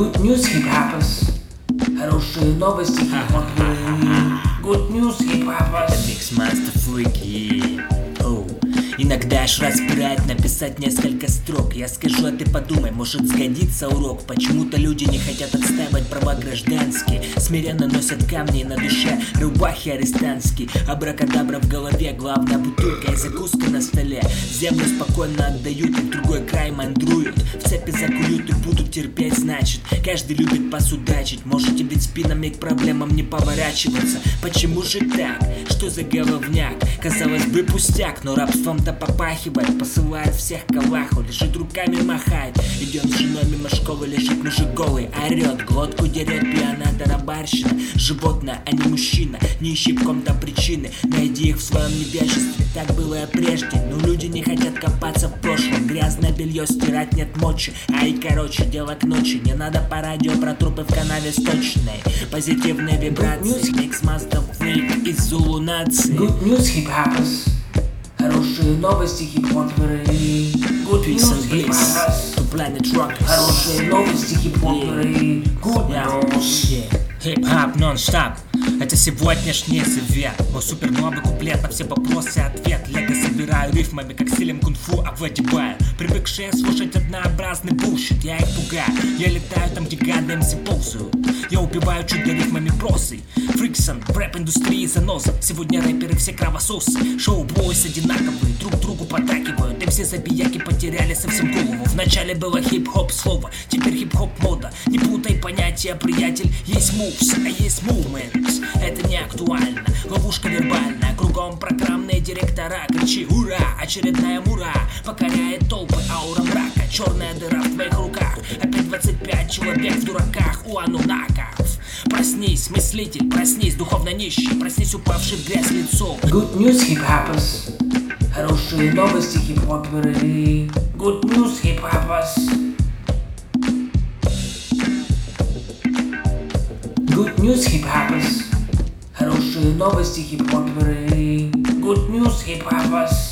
Good news, hip-hoppers. Хорошие новости, хип-хоперы. Good news, hip-hoppers. Mixmaster Freaky. Иногда аж распирает написать несколько строк. Я скажу, а ты подумай, может сгодится урок. Почему-то люди не хотят отстаивать права гражданские. Смиренно носят камни на душе, рубахи арестантские. Абракадабра в голове, главная бутылка и закуска на столе. Землю спокойно отдают, и в другой край мандруют. В цепи закуют и будут терпеть, значит. Каждый любит посудачить. Можете ведь спинами к проблемам не поворачиваться. Почему же так? Что за головняк? Казалось бы пустяк, но рабством-то попахивает. Посылает всех к Аллаху, лежит руками махает. Идем с женой мимо школы, лежит мужик голый, орет, глотку дерет, пьяная тарабарщина. Животное, а не мужчина, не ищи в ком-то причины. Найди их в своем невежестве, так было и прежде. Но люди не хотят копаться в прошлом. Грязное белье стирать нет мочи. Ай, короче, дело к ночи. Не надо по радио про трупы в канаве сточной. Позитивные вибрации, Mixmaster Freak из Зулу нации. Good news, hip-hoppers. Хорошие новости, хип-хоперы. Good news, hip-hoppers. To Planet Rockers. Хорошие новости, хип-хоперы. Good news. Хип-хоп нон-стоп. Это сегодняшний завет. Мой супер новый куплет на все вопросы ответ. Лего собираю рифмами, как стилем кунг-фу овладеваю. Привыкшие слушать однообразный булшит. Я их пугаю, я летаю там, где гады МС ползают. Я убиваю чудо рифмами прозой. Фриксон, в рэп-индустрии заноза. Сегодня рэперы все кровососы. Шоу-бойс одинаковые, друг другу поддакивают. МС забияки потеряли совсем голову. Вначале было хип-хоп слово, теперь хип-хоп мода. Не путай понятия, приятель. Есть moves, а есть movements. Это не актуально, ловушка вербальная. Кругом программные директора. Кричи ура, очередная мура. Покоряет толпы аура мрака. Черная дыра в твоих руках. Опять 25 человек в дураках у анунаков. Проснись, мыслитель, проснись, духовно нищий. Проснись, упавший в грязь лицом. Good news, hip-hoppers. Хорошие новости, хип-хоперы. Good news, hip-hoppers. Good news, hip-hoppers. Хорошие новости, хип-хоперы. Good news, hip-hoppers.